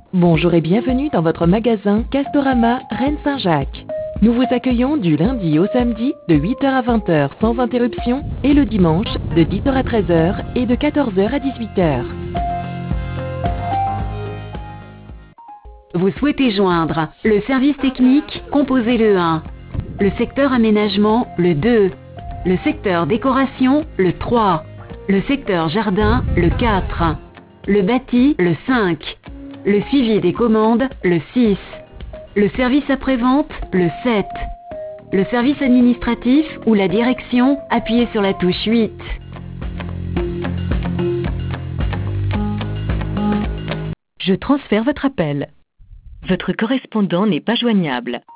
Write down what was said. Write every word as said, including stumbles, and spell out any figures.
Bonjour et bienvenue dans votre magasin Castorama Rennes-Saint-Jacques. Nous vous accueillons du lundi au samedi de huit heures à vingt heures sans interruption et le dimanche de dix heures à treize heures et de quatorze heures à dix-huit heures. Vous souhaitez joindre le service technique, composez le un. Le secteur aménagement, le deux. Le secteur décoration, le trois. Le secteur jardin, le quatre. Le bâti, le cinq. Le suivi des commandes, le six. Le service après-vente, le sept. Le service administratif ou la direction, appuyez sur la touche huit. Je transfère votre appel. Votre correspondant n'est pas joignable.